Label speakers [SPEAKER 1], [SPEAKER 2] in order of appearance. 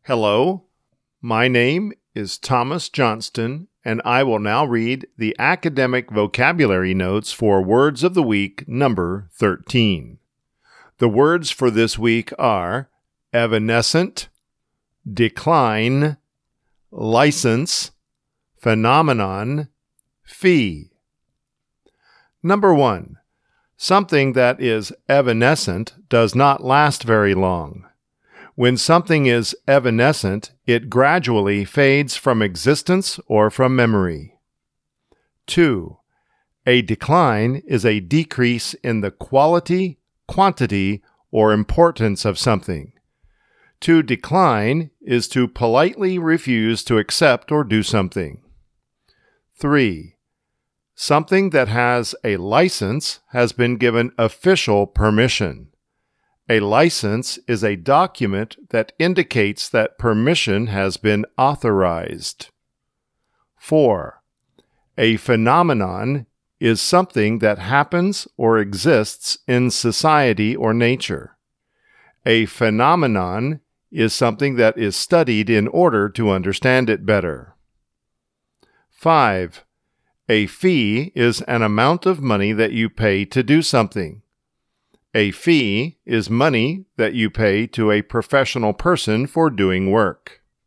[SPEAKER 1] Hello, my name is Thomas Johnston, and I will now read the academic vocabulary notes for Words of the Week number 13. The words for this week are evanescent, decline, license, phenomenon, fee. Number 1. Something that is evanescent does not last very long. When something is evanescent, it gradually fades from existence or from memory. 2. A decline is a decrease in the quality, quantity, or importance of something. To decline is to politely refuse to accept or do something. 3. Something that has a license has been given official permission. A license is a document that indicates that permission has been authorized. 4. A phenomenon is something that happens or exists in society or nature. A phenomenon is something that is studied in order to understand it better. 5. A fee is an amount of money that you pay to do something. A fee is money that you pay to a professional person for doing work.